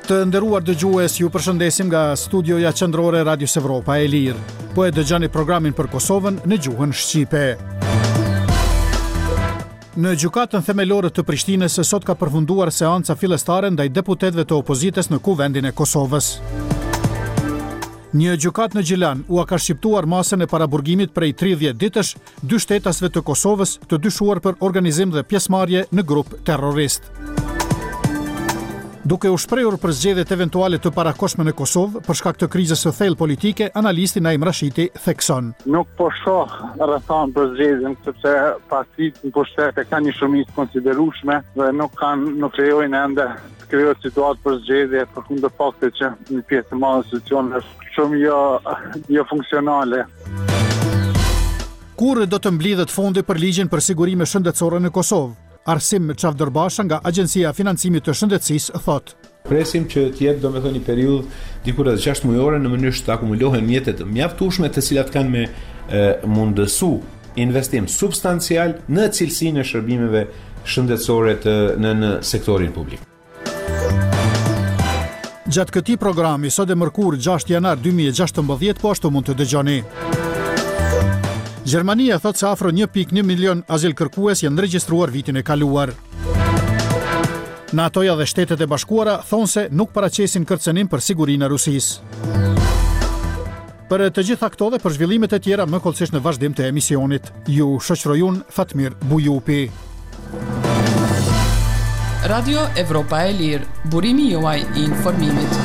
Të nderuar dëgjues, ju përshëndesim nga studioja qendrore Radios Evropa e Lirë. Po e dëgjoni programin për Kosovën në gjuhën shqipe. Në gjykatën themelore të Prishtinës sot ka përfunduar seanca fillestare ndaj deputetëve të opozitës në Kuvendin e Kosovës. Një gjykatë në Gjilan u ka shqiptuar masën e paraburgimit prej 30 ditësh dy shtetasve të Kosovës të dyshuar për organizim dhe pjesëmarrje në grup terrorist. Duke u shprehur për zgjedhjet eventuale të parakohshme në Kosovë për shkak të krizës së thellë politike, analisti Naim Rashiti thekson. Nuk po shoh rrethon për zgjedhjen sepse partitë në pushtet e kanë një shumicë konsiderueshme dhe nuk krijojnë ende të krijohet situatë për zgjedhje përkundër faktit që një pjesë e madhe e institucioneve është shumë jo funksionale. Kur do të mblidhet fondi për ligjin për sigurime shëndetësore në Kosovë? Arsim Çavdërbasha nga Agjencia e Financimit të Shëndetësisë thot. Presim që të jetë domethënë një periudhë diku rreth 6 mujore në mënyrë që të akumulohen mjete të mjaftueshme të cilat kanë me mundësu investim substancial në cilësinë e shërbimeve shëndetësore në sektorin publik. Gjatë këtij programi sot e mërkur 6 janar 2016 po ashtu mund të dëgjoni. Gjermania thot se afro 1.1 milion azilkërkues janë regjistruar vitin e kaluar. NATO-ja dhe Shtetet e Bashkuara thonë se nuk paraqesin kërcënim për sigurinë e Rusisë. Për të gjitha këto dhe për zhvillimet e tjera më kollësisht në vazhdim të emisionit. Ju shoqërojun Fatmir Bujupi. Radio Evropa e Lirë, burimi juaj i informimit.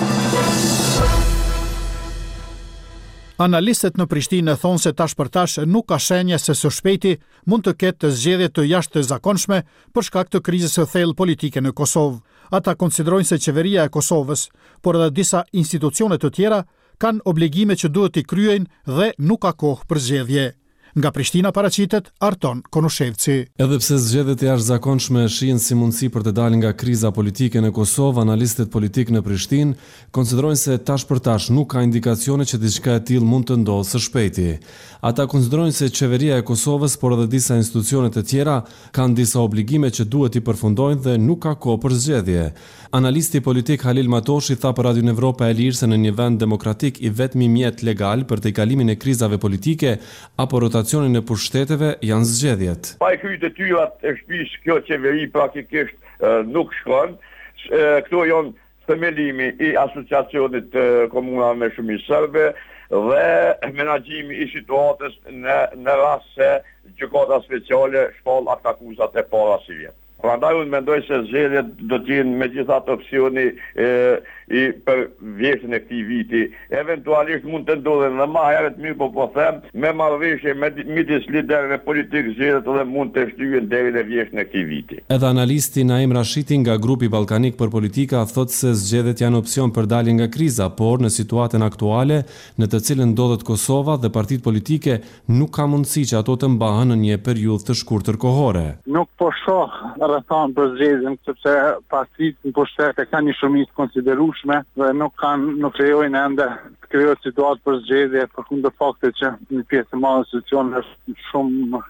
Analistët në Prishtinë thonë se tash për tash nuk ka shenja se së shpejti mund të ketë zgjedhje të jashtëzakonshme për shkak të krizës së thellë politike në Kosovë. Ata konsiderojnë se qeveria e Kosovës, por edhe disa institucione të tjera kanë obligime që duhet i kryejnë dhe nuk ka kohë për zgjedhje. Nga Prishtina paraqitet Arton Konushevci. Edhe pse zgjedhjet e jashtëzakonshme shihen si mundësi për të dalë nga kriza politike në Kosovë, analistët politik në Prishtinë konsiderojnë se tash për tash nuk ka indikacione që diçka e tillë mund të ndodhë së shpejti. Ata konsiderojnë se qeveria e Kosovës, por edhe disa institucione të tjera kanë disa obligime që duhet i përfundojnë dhe nuk ka kohë për zgjedhje. Analisti politik Halil Matoshi tha për Radio Evropa e Lirë se në një vend demokratik i vetmi mjet legal për të kalimin e krizave politike apo rotacionin e pushteteve janë zgjedhjet. Pa e kryet detyrat e shtëpisë kjo qeveri praktikisht nuk shkon. Këto janë themelimi i asociacionit komunal me shumicë serbe dhe menaxhimi i situatës në rast se gjykata speciale shpall atë akuzat e para si vjet. Prandaj unë mendoj se zgjedhjet do të jenë megjithatë opsioni i për vjeshtjen e këtij viti. Eventualisht mund të ndodhen edhe më herët, mirë po them, me marrëveshje midis liderëve politik zgjedhjet edhe mund të shtyhen deri në vjeshtjen e këtij viti. Edhe analisti Naim Rashiti nga Grupi Ballkanik për Politika thotë se zgjedhjet janë opsion për dalje nga kriza, por në situatën aktuale në të cilën ndodhet Kosova dhe partitë politike nuk ka mundësi që ato të mbahen në një periudhë të shkurtër kohore. Nuk po shoh rrethon për zgjedhjen sepse partitë në pushtet e kanë një shumicë konsiderueshme dhe nuk krijojnë ende të krijohet situatë për zgjedhje përkundër faktit që një pjesë e madhe e institucioneve është shumë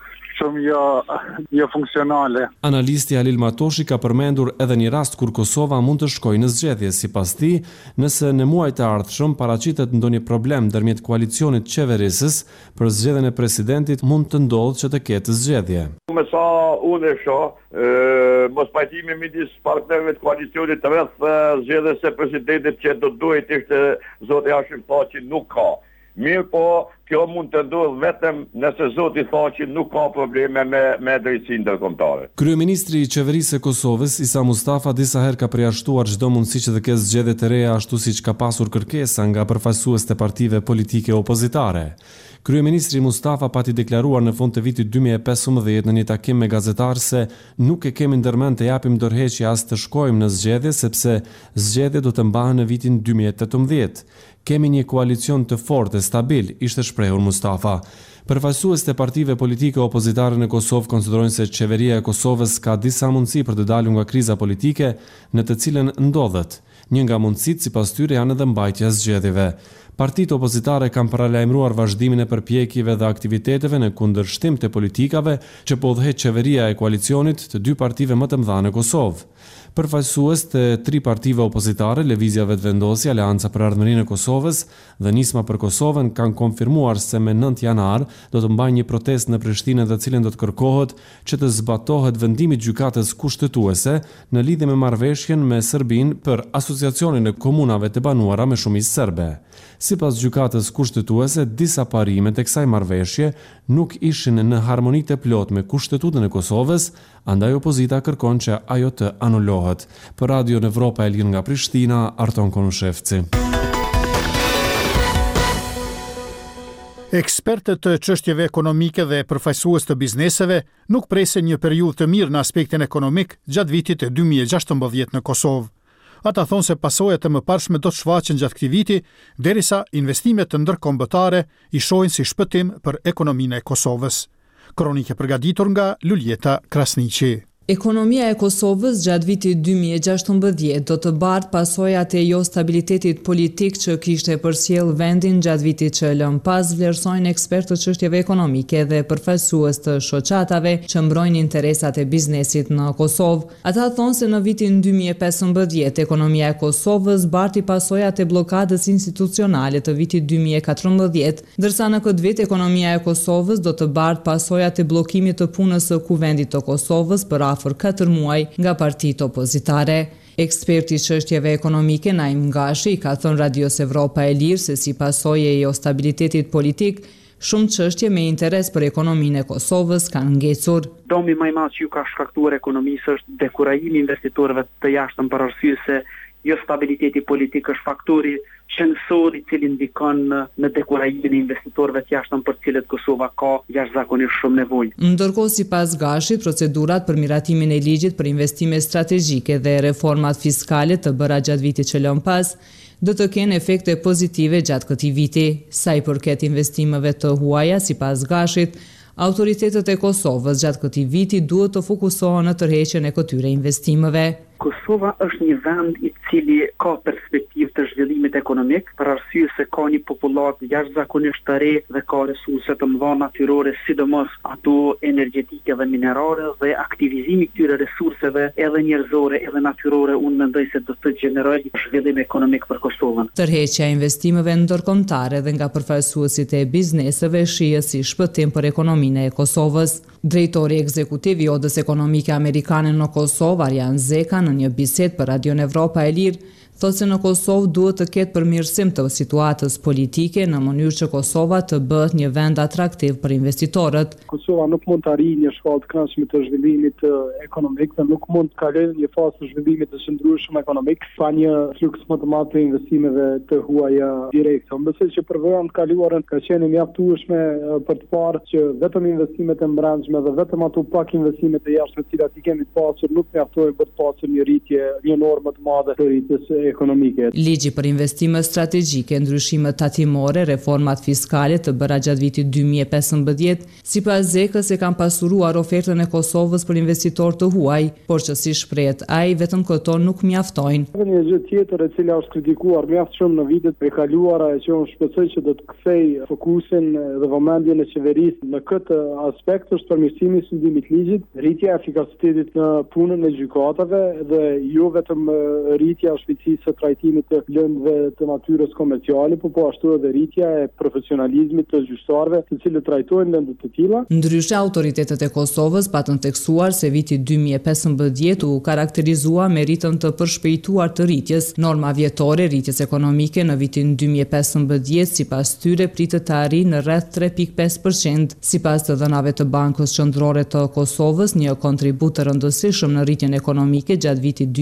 jo funksionale. Analisti Halil Matoshi ka përmendur edhe një rast kur Kosova mund të shkojë në zgjedhje. Sipas tij, nëse në muajt e ardhshëm paraqitet ndonjë problem ndërmjet koalicionit qeverisës për zgjedhjen e presidentit, mund të ndodhë që të ketë zgjedhje. Me sa unë e shoh, mos pajtimi midis partnerëve të koalicionit rreth zgjedhjes së presidentit që do duhet ishte zoti Hashim Thaçi nuk ka. Mirë po, kjo mund të ndodhë vetëm nëse zoti Thaçi nuk ka probleme me drejtsinë ndërkombëtare. Kryeministri i Qeverisë së Kosovës, Isa Mustafa, disa herë ka përjashtuar çdo mundësi që të ketë zgjedhje të reja ashtu siç ka pasur kërkesa nga përfaqësues të partive politike opozitare. Kryeministri Mustafa pati deklaruar në fund të vitit 2015 në një takim me gazetarë se nuk e kemi ndërmend të japim dorëheqje as të shkojmë në zgjedhje sepse zgjedhjet do të mbahen në vitin 2018. Kemi një koalicion të fortë e stabil, ishte shprehur Mustafa. Përfaqësues të partive politike opozitare në Kosovë konsiderojnë se qeveria e Kosovës ka disa mundësi për të dalur nga kriza politike në të cilën ndodhet. Një nga mundësitë sipas tyre janë edhe mbajtja e zgjedhjeve. Partitë opozitare kanë paralajmëruar vazhdimin e përpjekjeve dhe aktiviteteve në kundërshtim të politikave që po udhëheq qeveria e koalicionit të dy partive më të mëdha në Kosovë. Përfaqësues të 3 partive opozitare, Lëvizja Vetëvendosje, Aleanca për Ardhmërinë e Kosovës dhe Nisma për Kosovën kanë konfirmuar se me 9 janar do të mbajnë një protestë në Prishtinë dhe cilën do të kërkohet që të zbatohet vendimi i gjykatës kushtetuese në lidhje me marrëveshjen me Serbinë për asociacionin e komunave të banuara me shumicë serbe. Sipas gjykatës kushtetuese, disa parimet e kësaj marrëveshje nuk ishin në harmoni të plot me Kushtetutën e Kosovës, andaj opozita kërkon që ajo të anulohet. Për Radio Evropa e Lirë nga Prishtina, Arton Konushevci. Ekspertët të çështjeve ekonomike dhe përfaqësues të bizneseve nuk presin një periudhë të mirë në aspektin ekonomik gjatë vitit 2016 në Kosovë. Ata thonë se pasojat e mëparshme do të shfaqen gjatë këtij viti, derisa investimet të ndërkombëtare i shohin si shpëtim për ekonominë e Kosovës. Kronikë përgatitur nga Luljeta Krasniqi. Ekonomia e Kosovës gjatë vitit 2016 do të bartë pasojat e jo stabilitetit politik që kishte përcjell vendin gjatë vitit që lëm pas, vlerësojnë ekspertë të çështjeve ekonomike dhe përfaqësues të shoqatave që mbrojnë interesat e biznesit në Kosovë. Ata thonë se në vitin 2015 ekonomia e Kosovës barti pasojat e bllokadës institucionale të vitit 2014, ndërsa në këtë vit ekonomia e Kosovës do të bartë pasojat e bllokimit të punës së Kuvendit të Kosovës për afër 4 muaj nga partitë opozitare. Eksperti i çështjeve ekonomike Naim Ngashi ka thënë Radios Evropa e Lirë se si pasojë e jo stabilitetit politik, shumë çështje me interes për ekonominë e Kosovës kanë ngecur. Dëmi më i madh që ka shkaktuar ekonomisë është dekurajimi i investitorëve të jashtëm për arsye se jo stabiliteti politik është faktori qendror i cili ndikon në dekurajimin e investitorëve të jashtëm për të cilët Kosova ka jashtëzakonisht shumë nevojë. Ndërkohë sipas Gashit, procedurat për miratimin e ligjit për investime strategjike dhe reformat fiskale të bëra gjatë vitit që lëm pas do të kenë efekte pozitive gjatë këtij viti. Sa i përket investimeve të huaja, sipas Gashit, autoritetet e Kosovës gjatë këtij viti duhet të fokusohen në tërheqjen e këtyre investimeve. Kosova është një vend i cili ka perspektivë të zhvillimit ekonomik, për arsye se ka një popullat jashtëzakonisht të re dhe ka resurse të mëdha natyrore, sidomos ato energjetike dhe minerale, dhe aktivizimi i këtyre resurseve edhe njerëzore edhe natyrore, unë mendoj se do të gjenerojë zhvillim ekonomik për Kosovën. Tërheqja e investimeve ndërkombëtare dhe nga përfaqësuesit e bizneseve shihet si shpëtim për ekonominë e Kosovës. Drejtori ekzekutiv i Odës Ekonomike Amerikane në Kosovë, Arjan Zeka, në një bisedë për Radio Evropa e Lirë, thotë se në Kosovë duhet të ketë përmirësim të situatës politike në mënyrë që Kosova të bëhet një vend atraktiv për investitorët. Kosova nuk mund të arrijë një shkallë të këndshme të zhvillimit ekonomik dhe nuk mund të kalojë një fazë të zhvillimit të qëndrueshëm ekonomik pa një fluks më të madh të investimeve të huaja direkte. Unë besoj që për vërtetën të kaluarën ka qenë mjaftueshme për të parë që vetëm investimet e brendshme dhe vetëm ato pak investimet e jashtme të cilat i kemi pasur nuk mjaftojnë për të pasur një rritje, një normë të madhe të rritjes ekonomike. Ligji për investime strategjike, ndryshimet tatimore, reformat fiskale të bëra gjatë vitit 2015, sipas Zekës e kanë pasuruar ofertën e Kosovës për investitor të huaj, por që si shprehet ai, vetëm këto nuk mjaftojnë. Një gjë tjetër e cila është kritikuar mjaft shumë në vitet e kaluara e që unë shpresoj që do të kthej fokusin dhe vëmendjen e qeverisë në këtë aspekt është përmirësimi i studimit ligjit, rritja e efikasitetit në punën e gjykatave dhe jo vetëm rritja e shpejtësisë së trajtimit të lëndëve të natyrës komerciale, po ashtu edhe rritja e profesionalizmit të gjyqtarëve, të cilët trajtojnë lëndë të tilla. Ndryshe, autoritetet e Kosovës patën tekstuar se viti 2015 u karakterizua me ritëm të përshpejtuar të rritjes. Norma vjetore rritjes ekonomike në vitin 2015 sipas tyre pritet të arrijë në rreth 3.5%. Sipas të dhënave të Bankës Qendrore të Kosovës, një kontribut të rëndësishëm në rritjen ekonomike gjatë vitit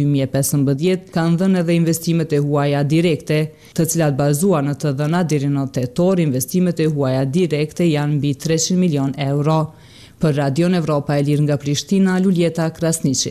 2015 kanë dhënë edhe investimet e huaja direkte, të cilat bazuar në të dhëna deri në tetor, investimet e huaja direkte janë mbi 300 milion euro. Për Radio Evropa e Lirë nga Prishtina, Luljeta Krasniqi.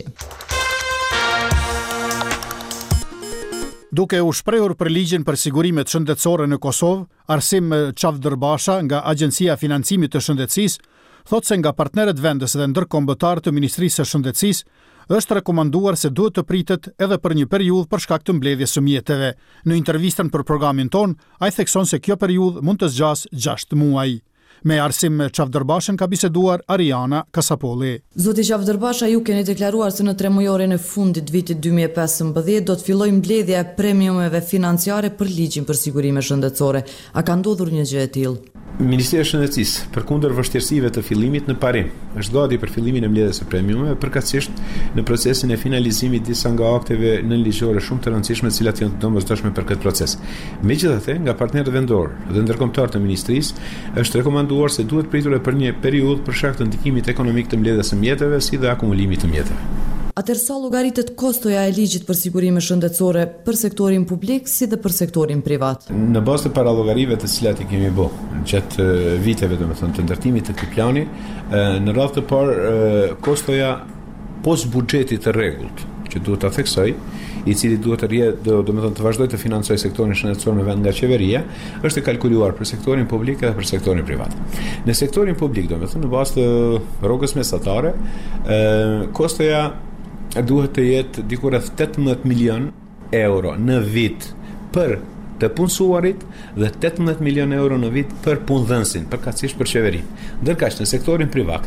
Duke u shprehur për ligjin për sigurimet shëndetësore në Kosovë, Arsim Çavdërbasha nga Agjencia e Financimit të Shëndetësisë thotë se nga partnerët vendës dhe ndërkombëtar të Ministrisë së Shëndetësisë është rekomanduar se duhet të pritet edhe për një periudhë për shkak të mbledhjes së mjeteve. Në intervistën për programin ton, ai thekson se kjo periudhë mund të zgjasë 6 muaj. Me Arsim Çavdërbashën ka biseduar Ariana Kasapolli. Zoti Çavdërbasha, ju keni deklaruar se në 3 mujorin e fundit vitit 2015 do të fillojë mbledhja e premiumeve financiare për ligjin për sigurime shëndetësore. A ka ndodhur një gjë e tillë? Ministria e Shëndetësisë, përkundër vështirësive të fillimit në parim, është gati për fillimin e mbledhjes së premiumeve, përkatësisht në procesin e finalizimit disa nga akteve nënligjore shumë të rëndësishme, të cilat janë të domosdoshme për këtë proces. Megjithatë, nga partnerët vendor dhe ndërkombëtar të ministrisë, është rekomanduar se duhet pritur për një periudhë për shkak të ndikimit ekonomik të mbledhjes së mjeteve, si dhe akumulimit të mjeteve. Atëherë sa llogaritet kostoja e ligjit për sigurime shëndetësore për sektorin publik si dhe për sektorin privat? Në bazë të parallogarive të cilat i kemi bërë gjatë viteve, domethënë të ndërtimit të këtij plani, në radhë të parë kostoja pos buxhetit të rregullt, që duhet ta theksoj, i cili duhet të vazhdojë të financojë sektorin shëndetësor në vend nga qeveria, është e kalkuluar për sektorin publik edhe për sektorin privat. Në sektorin publik, domethënë në bazë të rrogës mesatare, kostoja duhet të jetë diku rreth 18 milion euro në vit për të punësuarit dhe 18 milion euro në vit për punëdhënësin, përkatësisht për qeverinë. Ndërkaq në sektorin privat,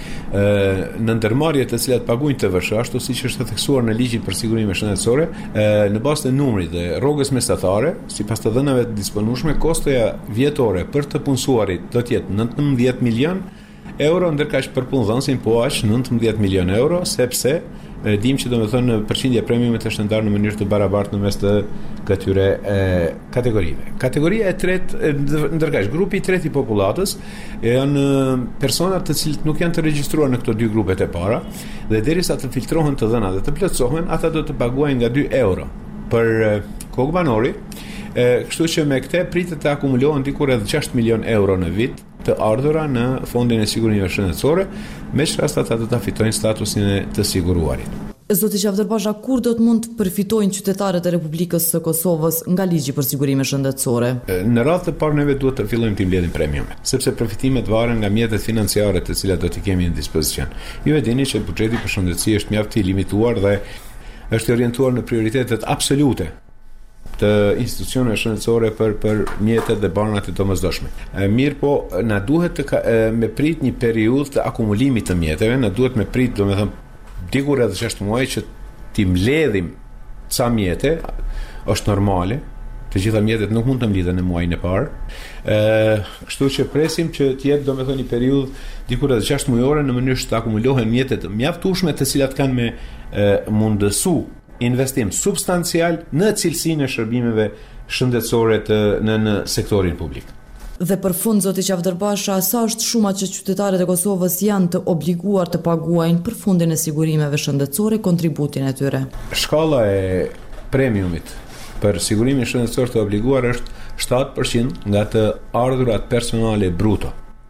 në ndërmarrjet të cilat paguajnë TVSH, ashtu siç është theksuar në ligjin për sigurime shëndetësore, në bazë të numrit dhe rrogës mesatare, sipas të dhënave të disponueshme, kostoja vjetore për të punësuarit do të jetë 19 milion euro, ndërkaq për punëdhënësin po aq 19 milion euro, sepse dim që domethënë përqindja e premiumit është ndarë në mënyrë të barabartë në mes të këtyre kategorive. Kategoria e tretë, ndërkaq grupi i tretë i popullatës janë personat të cilët nuk janë të regjistruar në këto dy grupet e para, dhe derisa të filtrohen të dhënat dhe të plotësohen, ata do të paguajnë nga 2 euro për kokbanori, kështu që me këtë pritet të akumulohen diku rreth 6 milion euro në vit të ardhura në fondin e sigurimeve shëndetësore, me çast ata do ta fitojnë statusin e të siguruarit. Zoti Çavdërbasha, kur do të mund të përfitojnë qytetarët e Republikës së Kosovës nga ligji për sigurime shëndetësore? Në radhë të parë neve duhet të fillojmë të mbledhim premiumet, sepse përfitimet varen nga mjetet financiare të cilat do t'i kemi në dispozicion. Ju e dini që buxheti për shëndetësi është mjaft i limituar dhe është orientuar në prioritetet absolute të institucioneve shëndetësore për mjetet dhe banat e domosdoshme. Mirë po, na duhet me prit një periudhë të akumulimit të mjeteve, na duhet me prit, domethënë, diku rreth 6 muaj që ti mbledhim ca mjete, është normale. Të gjitha mjetet nuk mund të mblidhen në muajin e parë. Kështu që presim që të jetë domethënë një periudhë diku rreth 6 mujore në mënyrë të akumulohen mjetet mjaftueshme të cilat kanë me mundësu investim substancial në cilësinë e shërbimeve shëndetësore në sektorin publik. Dhe për fund, zoti Çavdërbasha, sa është shuma që qytetarët e Kosovës janë të obliguar të paguajnë për fundin e sigurimeve shëndetësore, kontributin e tyre? Shkalla e premiumit për sigurimin shëndetësor të obliguar është 7% nga të ardhurat personale bruto.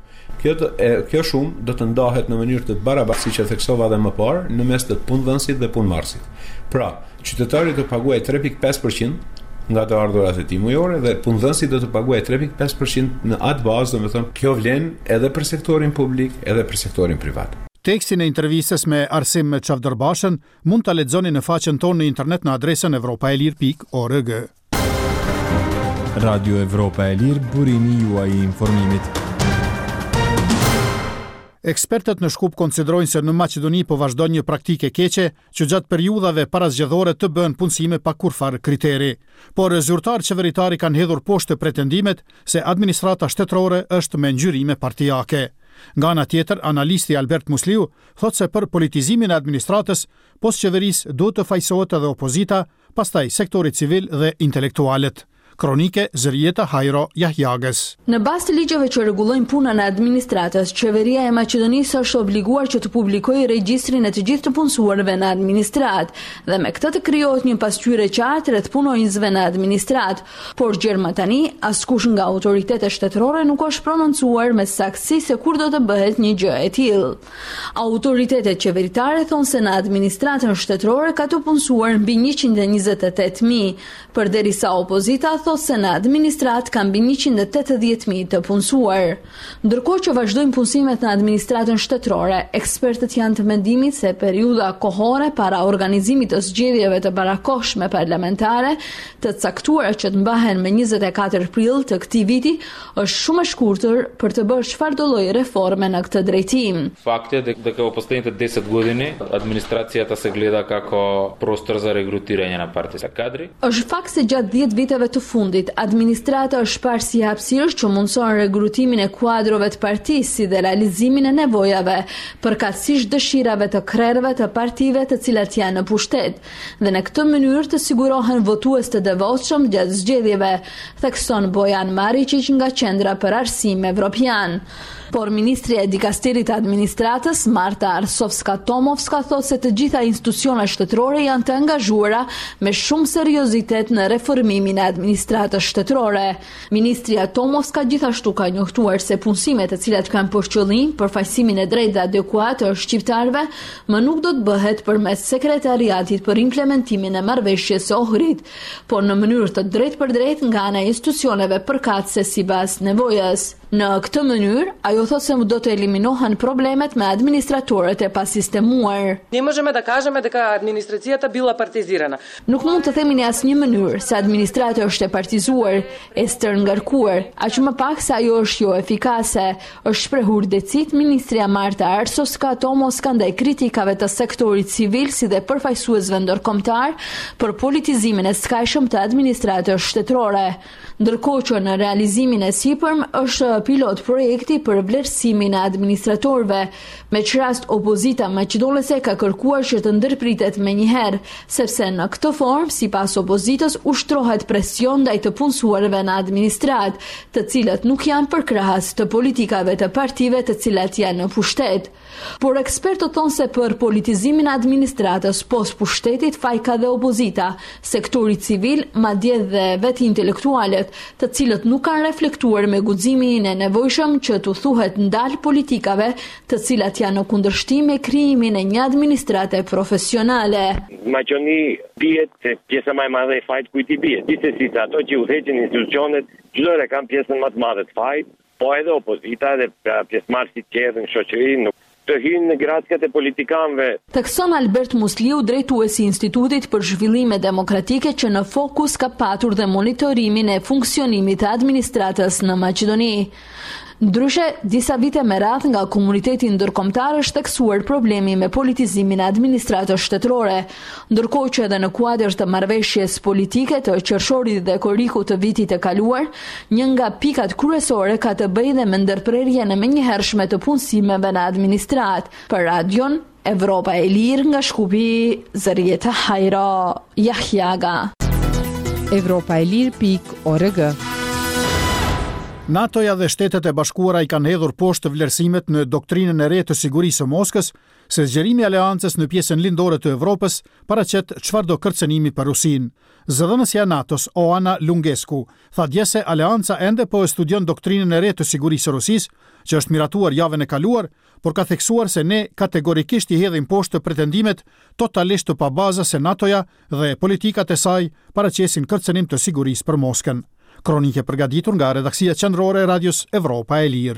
Kjo shumë do të ndahet në mënyrë të barabartë, siç e theksova edhe më parë, në mes të punëdhënësit dhe punëmarrësit. Pra, qytetari do të paguajë 3.5% nga të ardhurat e tij mujore dhe punëdhënësi do të paguajë 3.5% në atë bazë, domethënë kjo vlen edhe për sektorin publik, edhe për sektorin privat. Tekstin e intervistës me Arsim Çavdërbashën mund ta lexoni në faqen tonë në internet në adresën evropaelir.org. Radio Evropa e Lirë, burimi juaj i informimit. Ekspertët në Shkup konsiderojnë se në Maqedoni po vazhdon një praktike keqe që gjatë periudhave parazgjedhore të bën punësime pa kurfar kriteri. Por zyrtarë qeveritari kanë hedhur poshtë pretendimet se administrata shtetërore është me ngjyrime partijake. Nga ana tjetër, analisti Albert Musliu thotë se për politizimin e administratës, post qeverisë duhet të fajsohet edhe opozita, pastaj sektori civil dhe intelektualet. Kronike Zërieta Hajro Jahjagës. Në bazë të ligjeve që rregullojnë punën e administratës, qeveria e Maqedonisë është obliguar që të publikojë regjistrin e të gjithë të punësuarve në administrat, dhe me këtë të krijohet një pasqyrë e qartë rreth punonjësve në administrat. Por gjerma tani, askush nga autoritetet shtetërore nuk është prononcuar me saktësi se kur do të bëhet një gjë e tillë. Autoritetet qeveritare thonë se në administratën shtetërore ka të punësuar mbi 128.000, përderisa opozita thosë se në administrat ka mbi 180.000 të punësuar. Ndërkohë që vazhdojnë punësimet në administratën shtetërore, ekspertët janë të mendimit se periudha kohore para organizimit të zgjedhjeve të barakohshme parlamentare, të caktuara që të mbahen më 24 prill të këtij viti, është shumë e shkurtër për të bërë çfarëdo lloj reforme në këtë drejtim. Факт е дека во последните 10 години администрацијата се гледа како простор за регрутирање на партиски кадри. Është fakt se gjatë 10 viteve të fundit, administrata është parë si hapësirë që mundson regrutimin e kuadrove të partisë si dhe realizimin e nevojave, përkatësisht dëshirave të krerëve të partive të cilat janë në pushtet, dhe në këtë mënyrë të sigurohen votues të devotshëm gjatë zgjedhjeve, thekson Bojan Maričić nga Qendra për Arsim Evropian. Por ministri e dikasterit të administratës, Marta Arsovska-Tomovska, thotë se të gjitha institucionet shtetërore janë të angazhuara me shumë seriozitet në reformimin e administratës shtetërore. Ministria Tomovska gjithashtu ka njohtuar se punësimet të cilat kanë për qëllim përfaqësimin e drejtë dhe adekuat të shqiptarëve më nuk do të bëhet përmes sekretariatit për implementimin e marrëveshjes së Ohrid, por në mënyrë të drejtë për drejtë nga ana e institucioneve përkatëse sipas nevojës. Në këtë mënyrë, ajo thotë se do të eliminohen problemet me administratorët e pasistemuar. Не можеме да кажеме дека администрацијата била партизирана. Nuk mund të themi në asnjë mënyrë se administrata është e partizuar, e stërngarkuar, aq më pak se ajo është jo efikase, është shprehur decit ministria Marta Arsovska-Tomovska ndaj kritikave të sektorit civil si dhe përfaqësuesve ndërkombëtar për politizimin e skajshëm të administratës shtetërore. Ndërkohë që në realizimin e sipërm është pilot projekti për vlerësimin e administratorëve, me që rast opozita maqedonese ka kërkuar që të ndërpritet menjëherë, sepse në këtë formë, sipas opozitës, ushtrohet presion ndaj të punësuarve në administrat, të cilët nuk janë përkrahas të politikave të partive të cilat janë në pushtet. Por ekspertët thonë se për politizimin e administratës pos pushtetit faj ka dhe opozita, sektori civil, madje dhe vetë intelektualet, të cilët nuk kanë reflektuar me guximin e nevojshëm që të thuhet ndal politikave të cilat janë në kundërshtim me krijimin e një administrate profesionale. Maqedoni pihet se pjesa më e madhe e fajit kujt i bie. Gjithsesi ato që udhëheqin institucionet, çdo herë kanë pjesën më të madhe të fajit, po edhe opozita dhe pjesëmarrësit tjerë në shoqëri nuk të hynë në graciat e politikanëve. Thekson Albert Musliu, drejtuesi i Institutit për Zhvillime Demokratike, që në fokus ka patur dhe monitorimin e funksionimit të administratës në Maqedoni. Ndryshe, disa vite me radhë nga komuniteti ndërkombëtar është theksuar problemi me politizimin e administratës shtetërore, ndërkohë që edhe në kuadër të marrëveshjes politike të qershorit dhe korikut të vitit të kaluar, një nga pikat kryesore ka të bëjë dhe me ndërprerjen e menjëhershme të punësimeve në administrat. Për Radion Evropa e Lirë nga Shkupi, Zërieta Hajra, Jahjaga. Evropaelir.org. NATO-ja dhe Shtetet e Bashkuara i kanë hedhur poshtë vlerësimet në doktrinën e re të sigurisë së Moskës se zgjerimi i aleancës në pjesën lindore të Evropës paraqet çfarëdo kërcënimi për Rusinë. Zëdhënësja e NATO-s, Oana Lungescu, tha dje se aleanca ende po e studion doktrinën e re të sigurisë së Rusisë, që është miratuar javën e kaluar, por ka theksuar se ne kategorikisht i hedhim poshtë pretendimet totalisht të pabaza se NATO-ja dhe politikat e saj paraqesin kërcënim të sigurisë për Moskën. Kronike përgatitur nga redaksia qendrore e Radios Evropa e Lirë.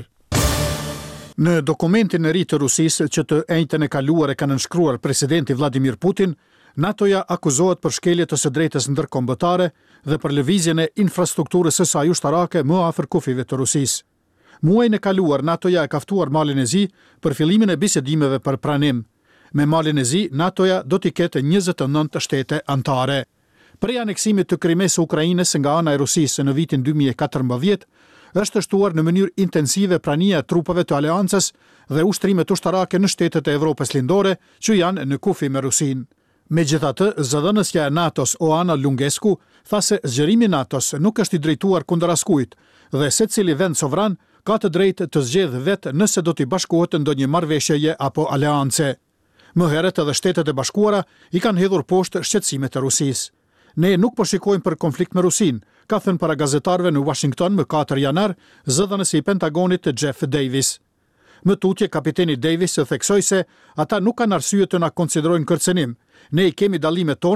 Në dokumentin e ri të Rusisë që të njëjtën e kaluar e ka nënshkruar presidenti Vladimir Putin, NATO-ja akuzohet për shkelje të së drejtës ndërkombëtare dhe për lëvizjen e infrastrukturës së saj ushtarake më afër kufive të Rusisë. Muajin e kaluar NATO-ja e ka ftuar Malin e Zi për fillimin e bisedimeve për pranim. Me Malin e Zi, NATO-ja do t'i ketë 29 shtete anëtare. Prej aneksimit të Krimes së Ukrainës nga ana e Rusisë në vitin 2014, është shtuar në mënyrë intensive prania e trupave të aleancës dhe ushtrimet ushtarake në shtetet e Evropës lindore që janë në kufi me Rusinë. Megjithatë, zëdhënësja e NATO-s Oana Lungescu tha se zgjerimi i NATO-s nuk është i drejtuar kundër askujt dhe secili vend sovran ka të drejtë të zgjedhë vetë nëse do t'i bashkohet ndonjë marrëveshjeje apo aleance. Më herët edhe Shtetet e Bashkuara i kanë hedhur poshtë shqetësimet e Rusisë. Ne nuk po shikojmë për konflikt me Rusinë, ka thënë para gazetarëve në Washington më 4 janar, zëdhënësi i Pentagonit Jeff Davis. Më tutje, kapiteni Davis theksoi se ata nuk kanë arsye të na konsiderojnë kërcënim. Ne i kemi dallimet tona,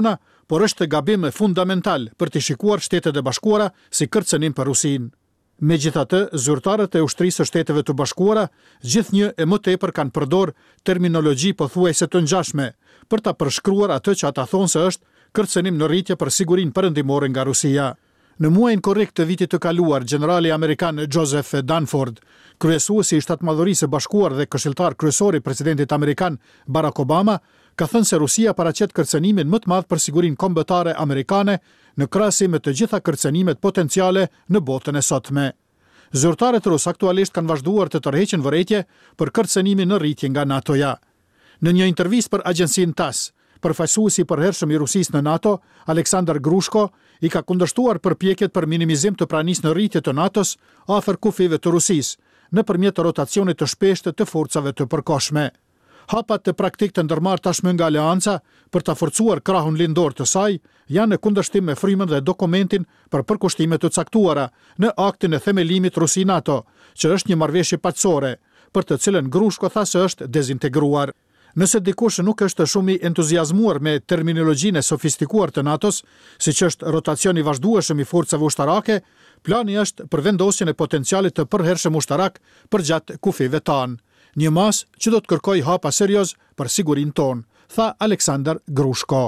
por është gabim fundamental për të shikuar Shtetet e Bashkuara si kërcënim për Rusinë. Megjithatë, zyrtarët e ushtrisë së Shteteve të Bashkuara gjithnjë e më tepër kanë përdor terminologji pothuajse të ngjashme për ta përshkruar atë që ata thonë se është kërcënim në rritje për sigurinë perëndimore nga Rusia. Në muajin korrekt të vitit të kaluar, generali amerikan Joseph Dunford, kryesuesi i Shtatmadhërisë së Bashkuar dhe këshilltar kryesor i presidentit amerikan Barack Obama, ka thënë se Rusia paraqet kërcënimin më të madh për sigurinë kombëtare amerikane në krahasim me të gjitha kërcënimet potenciale në botën e sotme. Zyrtarët rus aktualisht kanë vazhduar të tërheqin vërejtje për kërcënimin në rritje nga NATO-ja. Në një intervistë për agjencinë TASS, përfaqësuesi i përhershëm i Rusisë në NATO, Aleksandar Grushko, i ka kundërshtuar përpjekjet për minimizim të pranisë në rritje të NATO-s afër kufive të Rusisë, nëpërmjet rotacionit të shpeshtë të forcave të përkohshme. Hapat të praktik të ndërmarrë tashmë nga aleanca për ta forcuar krahun lindor të saj janë në kundërshtim me frymën dhe dokumentin për përkushtimet të caktuara në aktin e themelimit Rusi-NATO, që është një marrëveshje paqësore, për të cilën Grushko tha se është dezintegruar. Nëse dikush nuk është shumë i entuziazmuar me terminologjinë e sofistikuar të NATO-s, siç është rotacioni i vazhdueshëm i forcave ushtarake, plani është për vendosjen e potencialit të përhershëm ushtarak përgjatë kufive tanë. Një mas që do të kërkoj hapa serioz për sigurinë tonë, tha Aleksandar Grushko.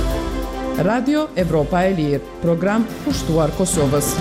Radio Evropa e Lirë, program pushtuar Kosovës.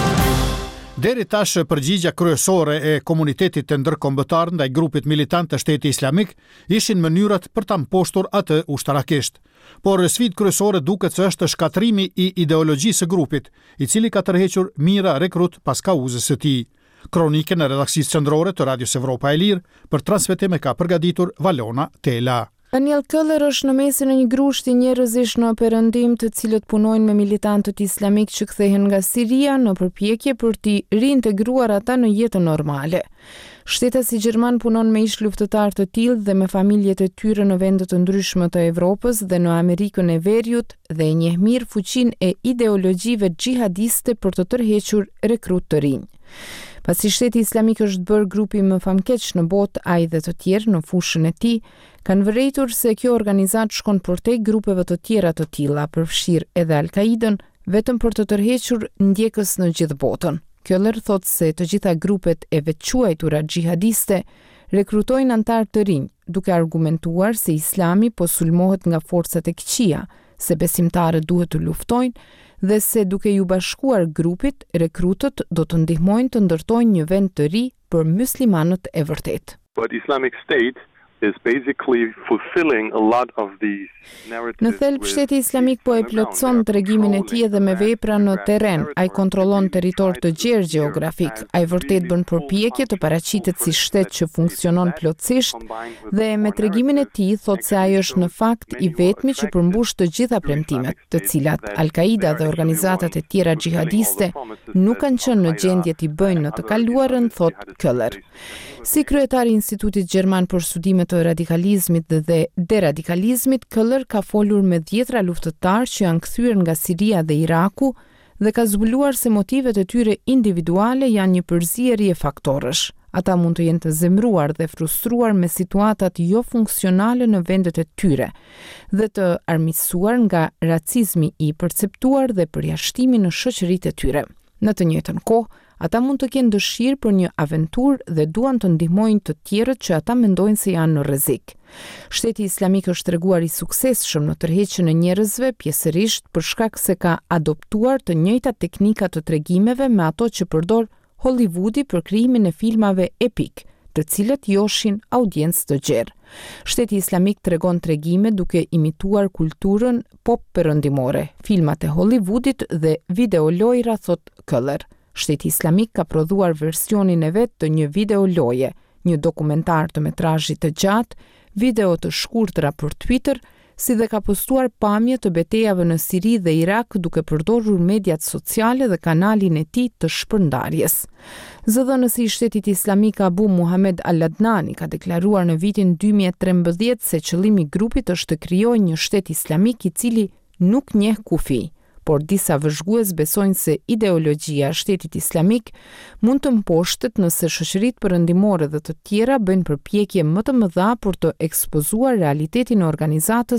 Deri tash përgjigja kryesore e komunitetit të ndërkombëtar ndaj grupit militant të Shteti Islamik ishin mënyrat për ta mposhtur atë ushtarakisht. Por sfidë kryesore duket se është shkatrimi i ideologjisë së grupit, i cili ka tërhequr mijëra rekrut pas kauzës së tij. Kronikën e redaksisë qendrore të Radios Evropa e Lirë për transmetim e ka përgatitur Valona Tela. Daniel Köller është në mesin e një grushti njerëzish në perëndim të cilët punojnë me militantët islamik që kthehen nga Siria në përpjekje për t'i riintegruar ata në jetën normale. Shtetasi gjerman punon me ish luftëtar të tillë dhe me familjet e tyre në vende të ndryshme të Evropës dhe në Amerikën e Veriut dhe e njeh mirë fuqinë e ideologjive xhihadiste për të tërhequr rekrut të rinj. Pasi Shteti Islamik është bërë grupi më famkeq në botë, ai dhe të tjerë në fushën e tij kanë vërejtur se kjo organizat shkon përtej grupeve të tjera të tilla, përfshirë edhe Al-Qaidën, vetëm për të tërhequr ndjekës në gjithë botën. Köller thotë se të gjitha grupet e veçuajtura xhihadiste rekrutojnë antar të rinj, duke argumentuar se Islami po sulmohet nga forcat e këqija, se besimtarët duhet të luftojnë dhe se duke ju bashkuar grupit, rekrutët do të ndihmojnë të ndërtojnë një vend të ri për muslimanët e vërtet. But Islamic State is basically fulfilling a lot of these narratives. Në thelb Shteti Islamik po e plotson tregimin e tij edhe me vepra në terren. Ai kontrollon territor të gjerë gjeografik. Ai vërtet bën përpjekje të paraqitet si shtet që funksionon plotësisht dhe me tregimin e tij thotë se ai është në fakt i vetmi që përmbush të gjitha premtimet, të cilat Al-Qaida dhe organizatat e tjera xhihadiste nuk kanë qenë në gjendje t'i bëjnë në të kaluarën, thotë Köller. Si kryetari i Institutit Gjerman për Studime të radikalizmit dhe deradikalizmit, Köller ka folur me 10 luftëtar që janë kthyer nga Siria dhe Iraku dhe ka zbuluar se motivet e tyre individuale janë një përzierje faktorësh. Ata mund të jenë të zemruar dhe frustruar me situatat jo funksionale në vendet e tyre dhe të armiqësuar nga racizmi i perceptuar dhe përjashtimi në shoqëritë e tyre. Në të njëjtën kohë, ata mund të kenë dëshirë për një aventurë dhe duan të ndihmojnë të tjerët që ata mendojnë se janë në rrezik. Shteti Islamik është treguar i suksesshëm në tërheqjen e njerëzve, pjesërisht për shkak se ka adoptuar të njëjtat teknika të tregimeve me ato që përdor Hollywoodi për krijimin e filmave epik, të cilët joshin audiencë të gjerë. Shteti Islamik tregon tregime duke imituar kulturën pop perëndimore, filmat e Hollywoodit dhe videolojra, thot Köller. Shteti Islamik ka prodhuar versionin e vet të një videoloje, një dokumentar të metrazhit të gjatë, video të shkurtra për Twitter, si dhe ka postuar pamje të betejave në Siri dhe Irak duke përdorur mediat sociale dhe kanalin e tij të shpërndarjes. Zëdhënësi i Shtetit Islamik Abu Muhammad Al-Adnani ka deklaruar në vitin 2013 se qëllimi i grupit është të krijojë një shtet islamik i cili nuk njeh kufi. Por disa vëzhgues besojnë se ideologjia e Shtetit Islamik mund të mposhtet nëse shoqëritë perëndimore dhe të tjera bëjnë përpjekje më të mëdha për të ekspozuar realitetin e organizatës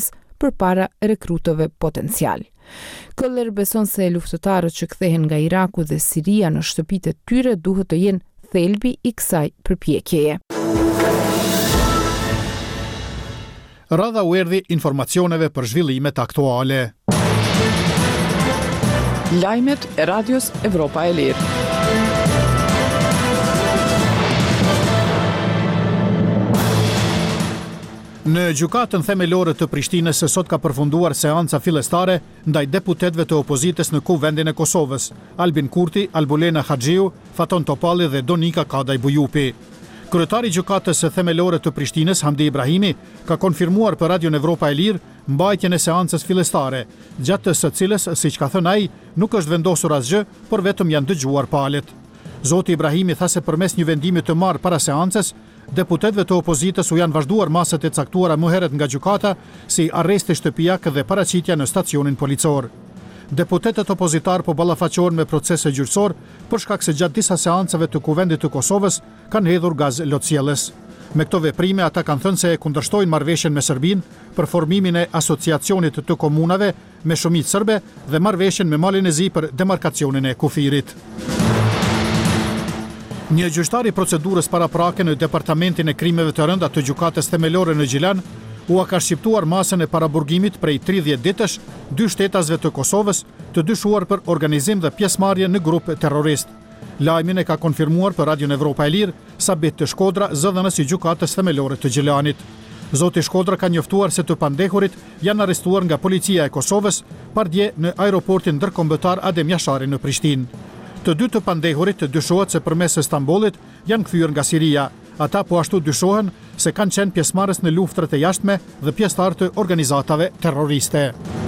përpara rekrutëve potencial. Këller beson se luftëtarët që kthehen nga Iraku dhe Siria në shtëpitë e tyre duhet të jenë thelbi i kësaj përpjekjeje. Radha u erdhi informacioneve për zhvillimet aktuale. Lajmet e Radios Evropa e Lirë. Në gjykatën themelore të Prishtinës sot ka përfunduar seanca fillestare ndaj deputetëve të opozitës në Kuvendin e Kosovës, Albin Kurti, Albulena Haxhiu, Faton Topalli dhe Donika Kadaj Bujupi. Kryetari i gjykatës themelore të Prishtinës, Hamdi Ibrahimi, ka konfirmuar për Radion Evropa e Lirë mbajtjen e seancës fillestare, gjatë së cilës, siç ka thënë ai, nuk është vendosur asgjë, por vetëm janë dëgjuar palët. Zoti Ibrahimi tha se përmes një vendimi të marrë para seancës, deputetëve të opozitës u janë vazhduar masat e caktuara më herët nga gjykata, si arresti shtëpiak dhe paraqitja në stacionin policor. Deputetët opozitar po ballafaqohen me procese gjyqësor për shkak se gjatë disa seancave të Kuvendit të Kosovës kanë hedhur gaz lotësjellës. Me këto veprime ata kanë thënë se e kundërshtojnë marrëveshjen me Serbinë për formimin e asociacionit të komunave me shumicë serbe dhe marrëveshjen me Malin e Zi për demarkacionin e kufirit. Një gjyqtar i procedurës paraprake në Departamentin e Krimeve të Rënda të Gjykatës Themelore në Gjilan u ka shqiptuar masën e paraburgimit prej 30 ditësh 2 shtetasve të Kosovës të dyshuar për organizim dhe pjesëmarrje në grup terrorist. Lajmin e ka konfirmuar për Radion Evropa e Lirë Sabit të Shkodra, zëdhënës i Gjykatës Themelore të Gjilanit. Zoti Shkodra ka njoftuar se të pandehurit janë arrestuar nga policia e Kosovës pardje në aeroportin ndërkombëtar Adem Jashari në Prishtinë. Të dy të pandehurit dyshohet se përmes Stambollit janë kthyer nga Siria. Ata po ashtu dyshohen se kanë qenë pjesëmarrës në luftrat e jashtme dhe pjesëtar të organizatave terroriste.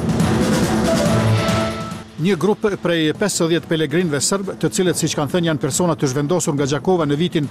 Një grup prej 50 pelegrinëve serb, të cilët siç kanë thënë janë persona të zhvendosur nga Gjakova në vitin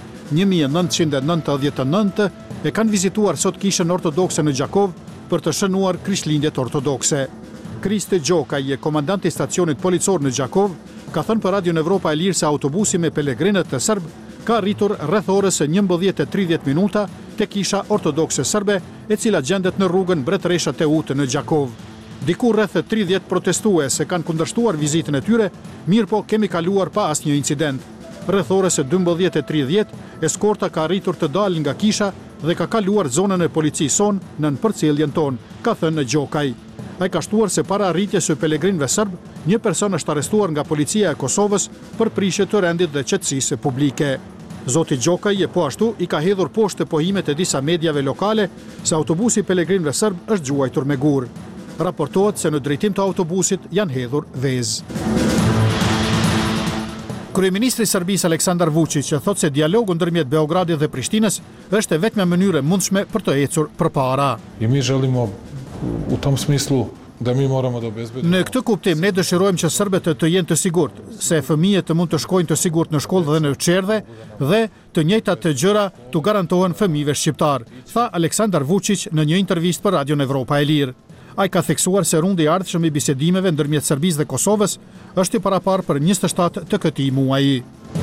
1999, e kanë vizituar sot kishën ortodokse në Gjakov për të shënuar krishtlindjet ortodokse. Kriste Gjokaj, komandanti i stacionit policor në Gjakov, ka thënë për Radion Evropa e Lirë se autobusi me pelegrinët të serb ka arritur rreth orës 11:30 minuta te kisha ortodokse serbe, e cila gjendet në rrugën Bretresha Teut në Gjakov. Diku rreth 30 protestuese kanë kundërshtuar vizitën e tyre, mirë po kemi kaluar pa asnjë incident. Rreth orës 12:30 eskorta ka arritur të dalë nga kisha dhe ka kaluar zonën e policisë son nën përcjelljen tonë, ka thënë Gjokaj. Ai ka shtuar se para arritjes së pelegrinëve serb, një person është arrestuar nga policia e Kosovës për prishje të rendit dhe qetësisë publike. Zoti Gjokaj po ashtu i ka hedhur poshtë pohimet e disa mediave lokale se autobusi pelegrinëve serb është gjuajtur me gur. Raportohet se në drejtim të autobusit janë hedhur vezë. Kryeministri i Serbisë Aleksandar Vučić thotë se dialogu ndërmjet Beogradit dhe Prishtinës është e vetmja mënyrë e mundshme për të ecur përpara. I mi želimo u tom smislu da mi moramo da obezbedimo. Në këtë kuptim ne dëshirojmë që serbët të jenë të sigurt, se fëmijët të mund të shkojnë të sigurt në shkollë dhe në çerdhe dhe të njëjtat të gjëra të garantohen fëmijëve shqiptar, tha Aleksandar Vučić në një intervistë për Radion Evropa e Lirë. Ai ka theksuar se rundi i ardhshëm i bisedimeve ndërmjet Serbisë dhe Kosovës është i paraparë për 27 të këtij muaji.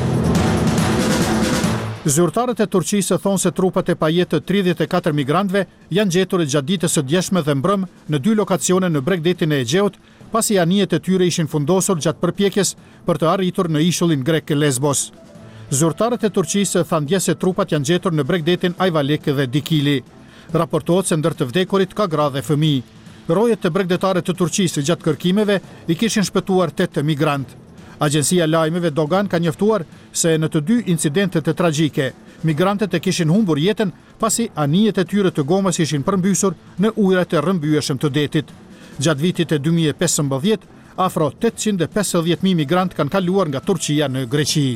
Zyrtarët e Turqisë thonë se trupat e pajet të 34 migrantëve janë gjetur gjatë ditës së djeshme dhe mbrëm në 2 lokacione në bregdetin e Egjeut, pasi anijet e tyre ishin fundosur gjatë përpjekjes për të arritur në ishullin grek Lesbos. Zyrtarët e Turqisë thanë dje se trupat janë gjetur në bregdetin Ajvalik dhe Dikili. Raportohet se ndër të vdekurit ka gra dhe fëmijë. Rojet të bregdetare të Turqisë gjatë kërkimeve i kishin shpëtuar 8 migrantë. Agjencia lajmeve Dogan ka njoftuar se në të 2 incidentet e tragjike, migrantët e kishin humbur jetën pasi anijet e tyre të gomës ishin përmbysur në ujrat e rrëmbyeshëm të detit. Gjatë vitit e 2015, afro 850.000 migrantë kanë kaluar nga Turqia në Greqi.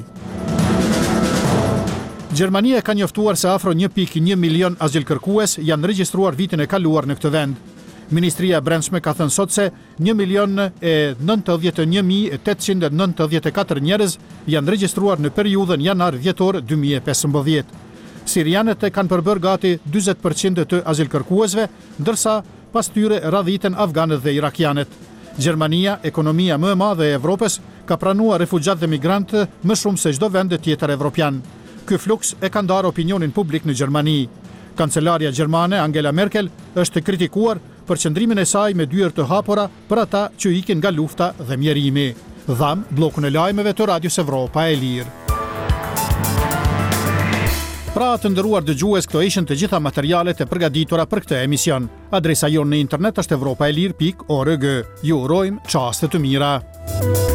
Gjermania ka njoftuar se afro 1.1 milion azilkërkues janë regjistruar vitin e kaluar në këtë vend. Ministria e Brendshme ka thënë sot se 1.091.894 njerëz janë regjistruar në periudhën janar-dhjetor 2015. Sirianët e kanë përbërë gati 40% të azilkërkuesve, ndërsa pas tyre radhiten afganët dhe irakianët. Gjermania, ekonomia më e madhe e Evropës, ka pranuar refugjat dhe migrantë më shumë se çdo vend tjetër evropian. Ky fluks e ka ndarë opinionin publik në Gjermani. Kancelaria gjermane Angela Merkel është kritikuar për qëndrimin e saj me dyert të hapura për ata që ikin nga lufta dhe mjerimi. Dham bllokun e lajmeve të Radios Evropa e Lirë. Pra të nderuar dëgjues, këto ishin të gjitha materialet e përgatitura për këtë emision. Adresa jonë në internet është evropaelir.org. Ju urojmë çaste të mira.